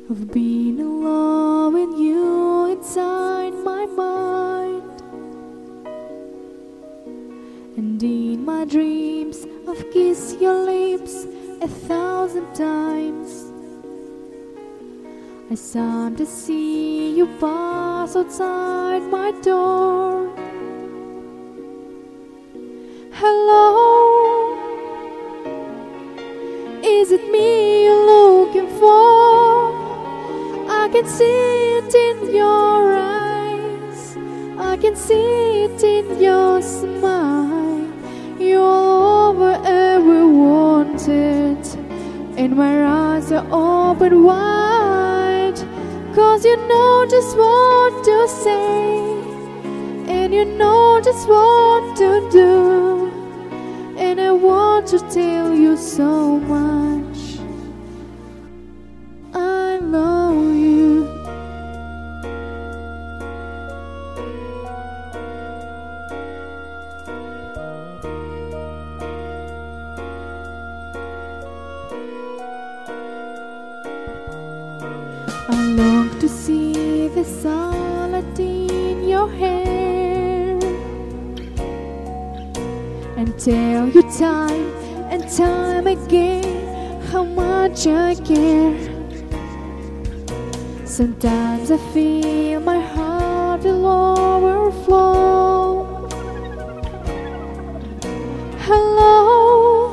I've been in love with you inside my mind, and in my dreams I've kissed your lips 1,000 times. I sometimes see you pass outside my door. Hello, is it me you're looking for? I can see it in your eyes, I can see it in your smile. You're all I've ever wanted, and my eyes are open wide. 'Cause you know just what to say, and you know just what to do, and I want to tell you so much I love you. I long to see the sunlight in your hair, and tell you time and time again how much I care. Sometimes I feel my heart will overflow. Hello,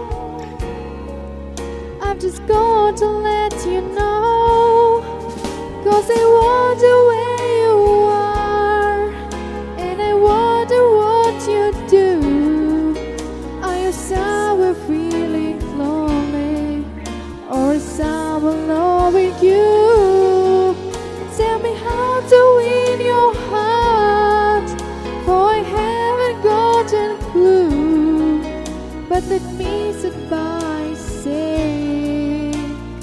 I've just got to let you know, 'cause I wonder where you are, and I wonder what you do. Are you somewhere feeling lonely, or is someone loving you? Tell me how to win your heart, for I haven't got a clue. But let me sit by saying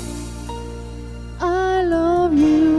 I love you.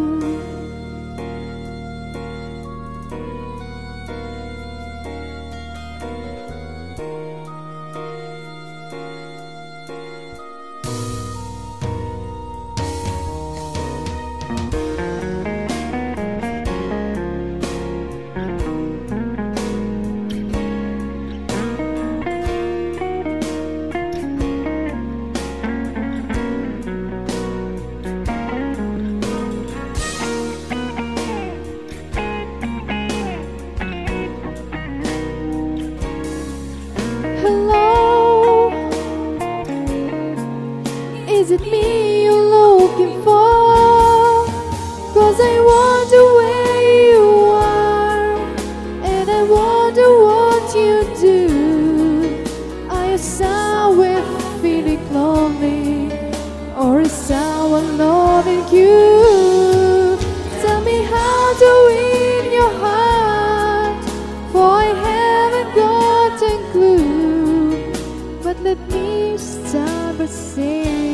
Hello, is it me you're looking for? 'Cause I wonder where you are, and I wonder what you do. Are you somewhere feeling lonely, or is someone loving you? Tell me how to win your heart, for I haven't got a clue. But let me start by saying